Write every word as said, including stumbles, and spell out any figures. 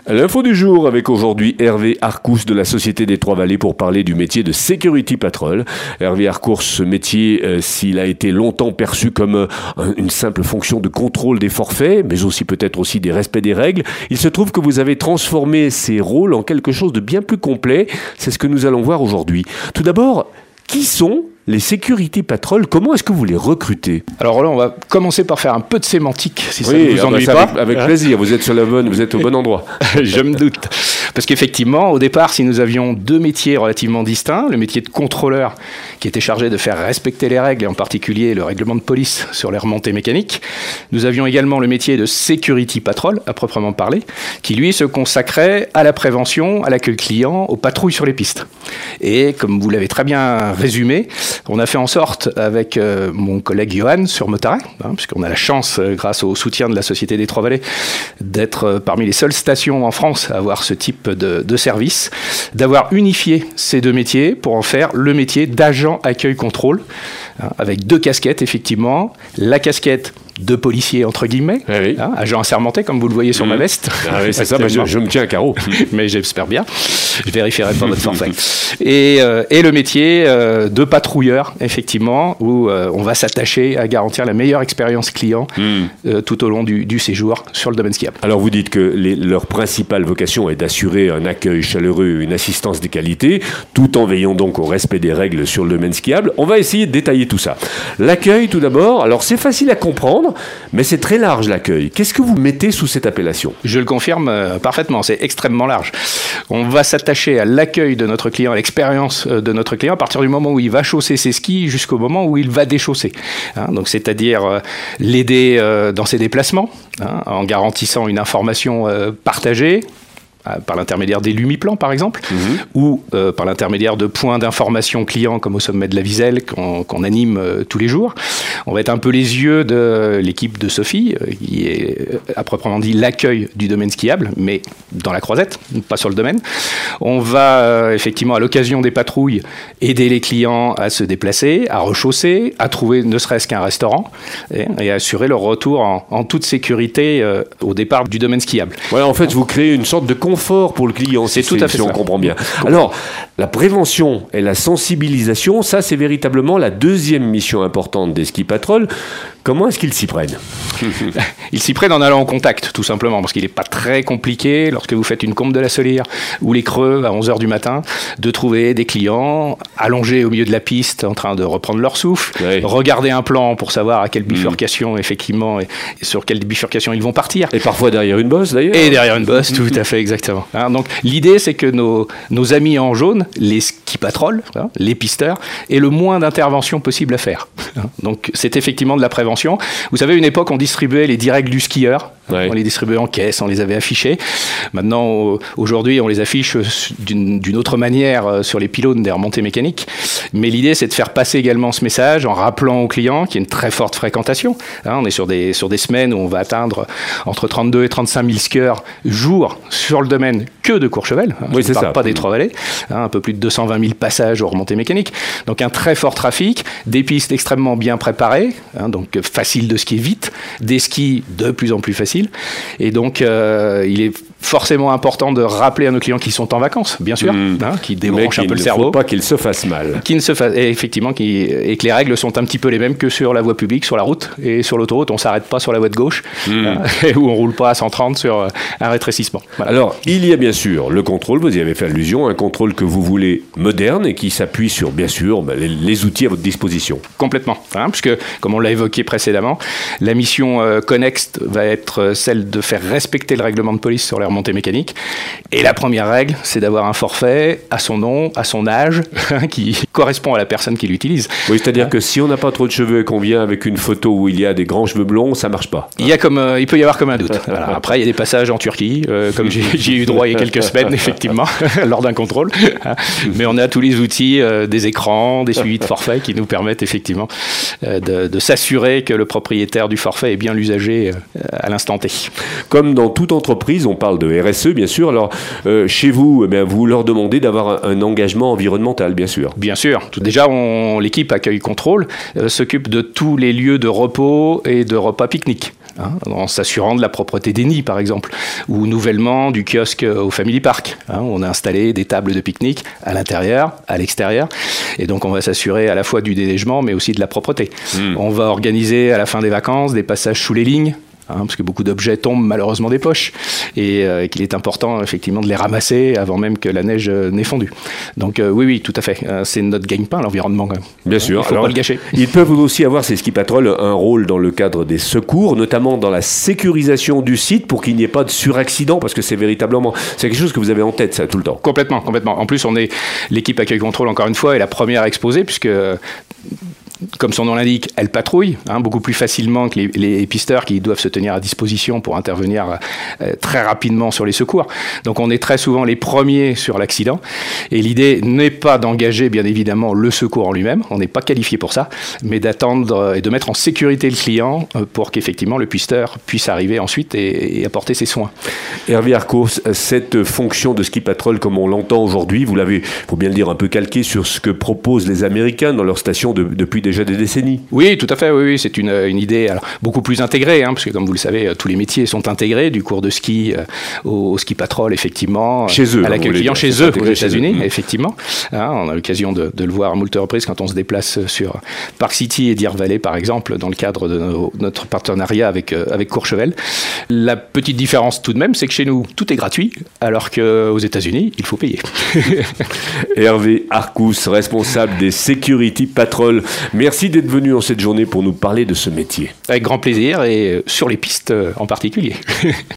L'info du jour avec aujourd'hui Hervé Arcous de la Société des Trois-Vallées pour parler du métier de Security Patrol. Hervé Arcous, ce métier, euh, s'il a été longtemps perçu comme euh, une simple fonction de contrôle des forfaits, mais aussi peut-être aussi des respects des règles, il se trouve que vous avez transformé ces rôles en quelque chose de bien plus complet. C'est ce que nous allons voir aujourd'hui. Tout d'abord, qui sont les Security Patrol? Comment est-ce que vous les recrutez? Alors là, on va commencer par faire un peu de sémantique, si ça oui, ne vous ennuie bah, pas. Avec, avec plaisir, vous êtes sur la bonne, vous êtes au bon endroit. Je me doute. Parce qu'effectivement, au départ, si nous avions deux métiers relativement distincts, le métier de contrôleur, qui était chargé de faire respecter les règles, et en particulier le règlement de police sur les remontées mécaniques, nous avions également le métier de Security Patrol, à proprement parler, qui lui se consacrait à la prévention, à l'accueil client, aux patrouilles sur les pistes. Et comme vous l'avez très bien résumé, on a fait en sorte, avec euh, mon collègue Johan sur Motaret, hein, puisqu'on a la chance, euh, grâce au soutien de la Société des Trois-Vallées, d'être euh, parmi les seules stations en France à avoir ce type de, de service, d'avoir unifié ces deux métiers pour en faire le métier d'agent accueil-contrôle, hein, avec deux casquettes, effectivement. La casquette de policier, entre guillemets, ah oui. hein, agent assermenté, comme vous le voyez sur mmh. ma veste. Ah oui, c'est ça, bah je, je me tiens à carreau. Mais j'espère bien. Je vérifierai pas votre forfait. Et, euh, et le métier euh, de patrouilleur, effectivement, où euh, on va s'attacher à garantir la meilleure expérience client mmh. euh, tout au long du, du séjour sur le domaine skiable. Alors vous dites que les, leur principale vocation est d'assurer un accueil chaleureux, une assistance de qualité, tout en veillant donc au respect des règles sur le domaine skiable. On va essayer de détailler tout ça. L'accueil, tout d'abord, alors c'est facile à comprendre, mais c'est très large l'accueil. Qu'est-ce que vous mettez sous cette appellation? Je le confirme euh, parfaitement, c'est extrêmement large. On va s'attacher à l'accueil de notre client, à l'expérience de notre client à partir du moment où il va chausser ses skis jusqu'au moment où il va déchausser. Hein, donc c'est-à-dire euh, l'aider euh, dans ses déplacements, hein, en garantissant une information euh, partagée, par l'intermédiaire des Lumiplan, par exemple, mmh. ou euh, par l'intermédiaire de points d'information clients, comme au sommet de la Viselle, qu'on, qu'on anime euh, tous les jours. On va être un peu les yeux de l'équipe de Sophie, euh, qui est, à proprement dit, l'accueil du domaine skiable, mais dans la croisette, pas sur le domaine. On va, euh, effectivement, à l'occasion des patrouilles, aider les clients à se déplacer, à rechausser, à trouver ne serait-ce qu'un restaurant, et, et à assurer leur retour en, en toute sécurité euh, au départ du domaine skiable. Voilà, en fait, vous créez une sorte de confort pour le client, c'est si, tout à fait si on ça. comprend bien. Alors, la prévention et la sensibilisation, ça c'est véritablement la deuxième mission importante des ski patrol. Comment est-ce qu'ils s'y prennent? Ils s'y prennent en allant en contact, tout simplement, parce qu'il n'est pas très compliqué, lorsque vous faites une combe de la Solière ou les Creux à onze heures du matin, de trouver des clients allongés au milieu de la piste en train de reprendre leur souffle, oui. regarder un plan pour savoir à quelle bifurcation, mmh. effectivement, et sur quelle bifurcation ils vont partir. Et parfois derrière une bosse, d'ailleurs. Et derrière une bosse, tout à fait, exactement. Hein, donc, l'idée, c'est que nos, nos amis en jaune, les ski patrol, hein, les pisteurs, aient le moins d'intervention possible à faire. Hein, donc, c'est effectivement de la prévention. Vous savez, à une époque, on distribuait les directs du skieur. Ouais. On les distribuait en caisse, on les avait affichés. Maintenant, aujourd'hui, on les affiche d'une, d'une autre manière sur les pylônes des remontées mécaniques. Mais l'idée, c'est de faire passer également ce message en rappelant aux clients qu'il y a une très forte fréquentation. Hein, on est sur des, sur des semaines où on va atteindre entre trente-deux et trente-cinq mille skieurs jour sur le domaine que de Courchevel. Hein, oui, je ne parle ça. pas des Trois-Vallées. Hein, un peu plus de deux cent vingt mille passages aux remontées mécaniques. Donc, un très fort trafic, des pistes extrêmement bien préparées, hein, donc facile de skier vite, des skis de plus en plus faciles. Et donc, euh, il est forcément important de rappeler à nos clients qu'ils sont en vacances, bien sûr, mmh. hein, qui débranchent un peu le cerveau. Il ne faut pas qu'ils se fassent mal. Qui ne se fassent, et effectivement, qui, et que les règles sont un petit peu les mêmes que sur la voie publique, sur la route. Et sur l'autoroute, on ne s'arrête pas sur la voie de gauche, mmh. hein, où on ne roule pas à cent trente sur un rétrécissement. Voilà. Alors, il y a bien sûr le contrôle, vous y avez fait allusion, un contrôle que vous voulez moderne et qui s'appuie sur, bien sûr, bah, les, les outils à votre disposition. Complètement, hein, puisque, comme on l'a évoqué précédemment, la mission euh, connexe va être celle de faire respecter le règlement de police sur les remontées mécaniques. Et la première règle, c'est d'avoir un forfait à son nom, à son âge, qui correspond à la personne qui l'utilise. Oui, c'est-à-dire hein? que si on n'a pas trop de cheveux et qu'on vient avec une photo où il y a des grands cheveux blonds, ça marche pas. Il y a comme, euh, il peut y avoir comme un doute. Alors, après, il y a des passages en Turquie, euh, comme j'ai, j'ai eu droit il y a quelques semaines, effectivement, lors d'un contrôle. Mais on a tous les outils, euh, des écrans, des suivis de forfait qui nous permettent effectivement euh, de, de s'assurer que le propriétaire du forfait est bien l'usager euh, à l'instant T. Comme dans toute entreprise, on parle de R S E, bien sûr. Alors, euh, chez vous, eh bien, vous leur demandez d'avoir un, un engagement environnemental, bien sûr. Bien sûr. Déjà, on, l'équipe Accueil Contrôle euh, s'occupe de tous les lieux de repos et de repas pique-nique. hein, en s'assurant de la propreté des nids, par exemple, ou nouvellement du kiosque au Family Park. Hein, on a installé des tables de pique-nique à l'intérieur, à l'extérieur, et donc on va s'assurer à la fois du déneigement, mais aussi de la propreté. Mmh. On va organiser à la fin des vacances des passages sous les lignes, hein, parce que beaucoup d'objets tombent malheureusement des poches, et euh, qu'il est important effectivement de les ramasser avant même que la neige euh, n'ait fondu. Donc euh, oui, oui, tout à fait. Euh, c'est notre gagne-pain, l'environnement, quand même. Bien sûr. Il ne faut Alors, pas le gâcher. Ils peuvent aussi avoir, ces ski patrol, un rôle dans le cadre des secours, notamment dans la sécurisation du site pour qu'il n'y ait pas de suraccident, parce que c'est véritablement, c'est quelque chose que vous avez en tête, ça, tout le temps. Complètement, complètement. En plus, on est l'équipe accueil contrôle, encore une fois, est la première exposée, puisque comme son nom l'indique, elle patrouille hein, beaucoup plus facilement que les, les pisteurs qui doivent se tenir à disposition pour intervenir euh, très rapidement sur les secours. Donc on est très souvent les premiers sur l'accident. Et l'idée n'est pas d'engager bien évidemment le secours en lui-même, on n'est pas qualifié pour ça, mais d'attendre et de mettre en sécurité le client pour qu'effectivement le pisteur puisse arriver ensuite et, et apporter ses soins. Hervé Harcourt, cette fonction de ski patrol comme on l'entend aujourd'hui, vous l'avez, faut bien le dire, un peu calqué sur ce que proposent les Américains dans leur station de, depuis déjà des décennies. Oui, tout à fait, oui, oui. C'est une, une idée alors, beaucoup plus intégrée, hein, parce que comme vous le savez, tous les métiers sont intégrés, du cours de ski euh, au, au ski patrol, effectivement, chez eux, à l'accueil client, chez eux, aux États-Unis, eux. effectivement. Hein, on a l'occasion de, de le voir à moult reprises quand on se déplace sur Park City et Deer Valley, par exemple, dans le cadre de nos, notre partenariat avec, euh, avec Courchevel. La petite différence tout de même, c'est que chez nous, tout est gratuit, alors qu'aux États-Unis, il faut payer. Hervé Harcourt, responsable des Security Patrol. Merci d'être venu en cette journée pour nous parler de ce métier. Avec grand plaisir et sur les pistes en particulier.